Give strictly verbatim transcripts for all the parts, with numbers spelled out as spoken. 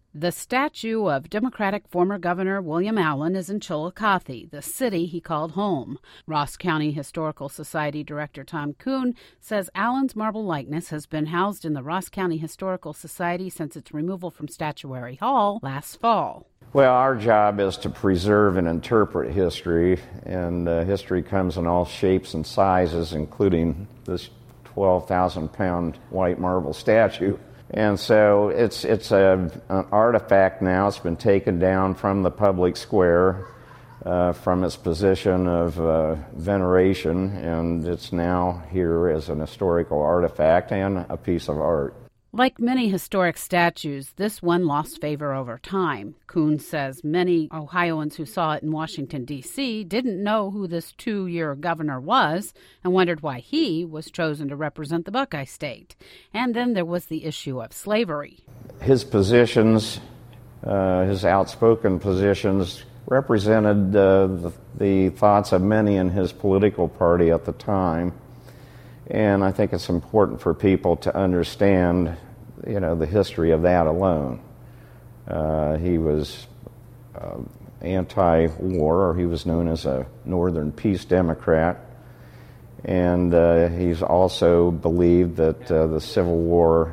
The statue of Democratic former Governor William Allen is in Chillicothe, the city he called home. Ross County Historical Society Director Tom Kuhn says Allen's marble likeness has been housed in the Ross County Historical Society since its removal from Statuary Hall last fall. Well, our job is to preserve and interpret history, and uh, history comes in all shapes and sizes, including this twelve thousand pound white marble statue. And so it's it's a, an artifact now. It's been taken down from the public square, uh, from its position of uh, veneration, and it's now here as an historical artifact and a piece of art. Like many historic statues, this one lost favor over time. Kuhn says many Ohioans who saw it in Washington, D C didn't know who this two-year governor was and wondered why he was chosen to represent the Buckeye State. And then there was the issue of slavery. His positions, uh, his outspoken positions, represented uh, the, the thoughts of many in his political party at the time. And I think it's important for people to understand, you know, the history of that alone. Uh, he was uh, anti-war, or he was known as a Northern Peace Democrat. And uh, he's also believed that uh, the Civil War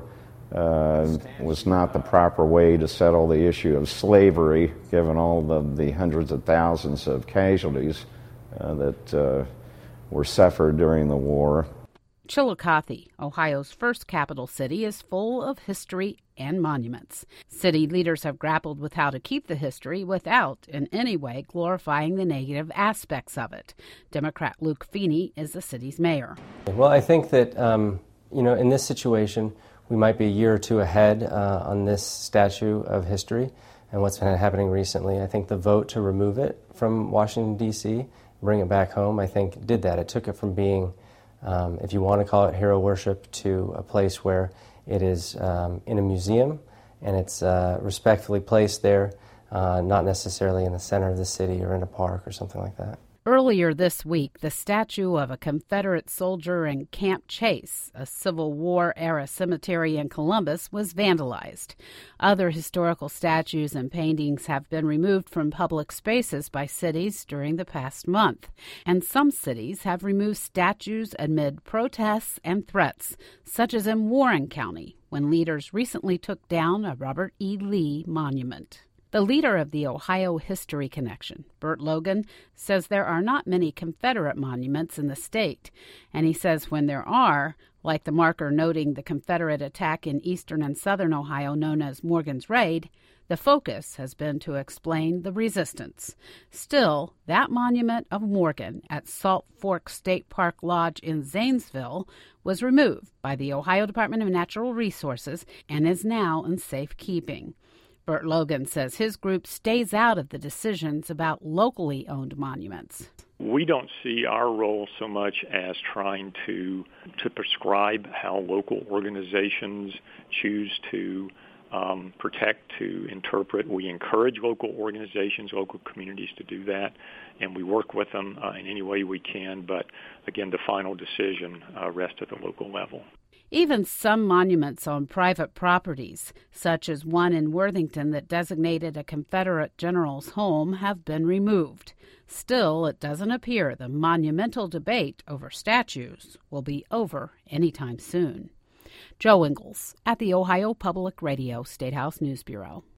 uh, was not the proper way to settle the issue of slavery, given all of the hundreds of thousands of casualties uh, that uh, were suffered during the war. Chillicothe, Ohio's first capital city, is full of history and monuments. City leaders have grappled with how to keep the history without in any way glorifying the negative aspects of it. Democrat Luke Feeney is the city's mayor. Well, I think that, um, you know, in this situation, we might be a year or two ahead uh, on this statue of history and what's been happening recently. I think the vote to remove it from Washington, D C, bring it back home, I think did that. It took it from being Um, if you want to call it hero worship, to a place where it is um, in a museum and it's uh, respectfully placed there, uh, not necessarily in the center of the city or in a park or something like that. Earlier this week, the statue of a Confederate soldier in Camp Chase, a Civil War-era cemetery in Columbus, was vandalized. Other historical statues and paintings have been removed from public spaces by cities during the past month. And some cities have removed statues amid protests and threats, such as in Warren County, when leaders recently took down a Robert E. Lee monument. The leader of the Ohio History Connection, Burt Logan, says there are not many Confederate monuments in the state, and he says when there are, like the marker noting the Confederate attack in eastern and southern Ohio known as Morgan's Raid, the focus has been to explain the resistance. Still, that monument of Morgan at Salt Fork State Park Lodge in Zanesville was removed by the Ohio Department of Natural Resources and is now in safekeeping. Burt Logan says his group stays out of the decisions about locally owned monuments. We don't see our role so much as trying to to prescribe how local organizations choose to um, protect, to interpret. We encourage local organizations, local communities to do that, and we work with them uh, in any way we can. But again, the final decision uh, rests at the local level. Even some monuments on private properties, such as one in Worthington that designated a Confederate general's home, have been removed. Still, it doesn't appear the monumental debate over statues will be over anytime soon. Joe Ingles at the Ohio Public Radio State House News Bureau.